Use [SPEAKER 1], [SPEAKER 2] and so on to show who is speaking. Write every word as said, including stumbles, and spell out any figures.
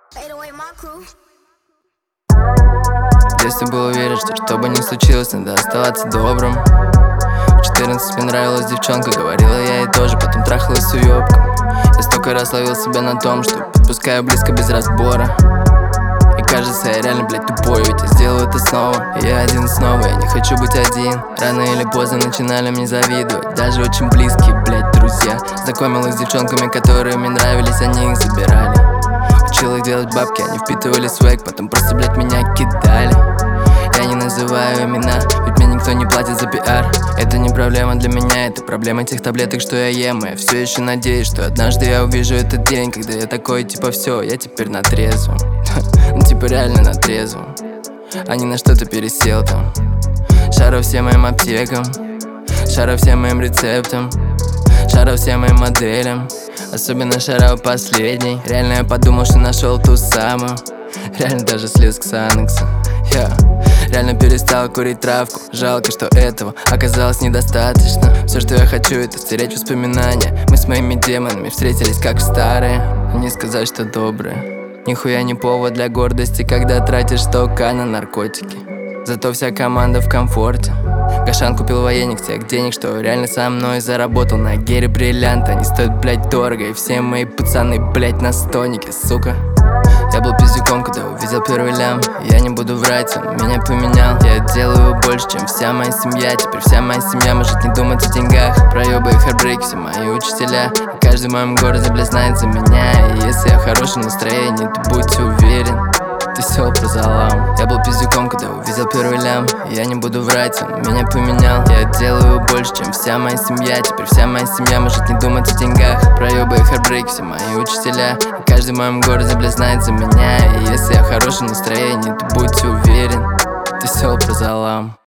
[SPEAKER 1] В детстве был уверен, что что бы ни случилось, надо оставаться добрым. В четырнадцать мне нравилась девчонка, говорила я ей тоже, потом трахалась с уёбком. Я столько раз ловил себя на том, что подпускаю близко без разбора. И кажется, я реально, блядь, тупой, ведь я сделаю это снова. И я один снова, я не хочу быть один. Рано или поздно начинали мне завидовать, даже очень близкие, блядь, друзья. Знакомилась с девчонками, которые мне нравились, они их забирали. Учил их делать бабки, они впитывали свэк, потом просто, блядь, меня кидали. Я не называю имена, ведь мне никто не платит за пиар. Это не проблема для меня, это проблема тех таблеток, что я ем. И я все еще надеюсь, что однажды я увижу этот день, когда я такой, типа, все, я теперь на трезвом. Ну типа реально на трезвом, а не на что-то пересел там. Шару всем моим аптекам, шару всем моим рецептам, шару всем моим моделям. Особенно шарау последний. Реально я подумал, что нашел ту самую. Реально даже слез к Санексу. Я реально перестал курить травку. Жалко, что этого оказалось недостаточно. Все, что я хочу, это стереть воспоминания. Мы с моими демонами встретились как старые. Не сказать, что добрые. Нихуя не повод для гордости, когда тратишь сто ка на наркотики. Зато вся команда в комфорте. Гашан купил военник тех денег, что реально со мной заработал. На гере бриллиант, они стоят, блядь, дорого. И все мои пацаны, блядь, на стонике, сука. Я был пиздюком, когда увидел первый лям. Я не буду врать, он меня поменял. Я делаю больше, чем вся моя семья. Теперь вся моя семья может не думать о деньгах. Проебы и хардбрейки, все мои учителя. И каждый в моем городе, блядь, знает за меня. И если я в хорошем настроении, то будьте уверен, ты все про залам. Я был пиздюком, когда увидел первый лям. Я не буду врать, он меня поменял. Я делаю больше, чем вся моя семья. Теперь вся моя семья может не думать о деньгах. Проебы и хардбрейки, все мои учителя. И каждый в моем городе, блядь, знает за меня. И если я в хорошем настроении, то будьте уверен, ты все про залам.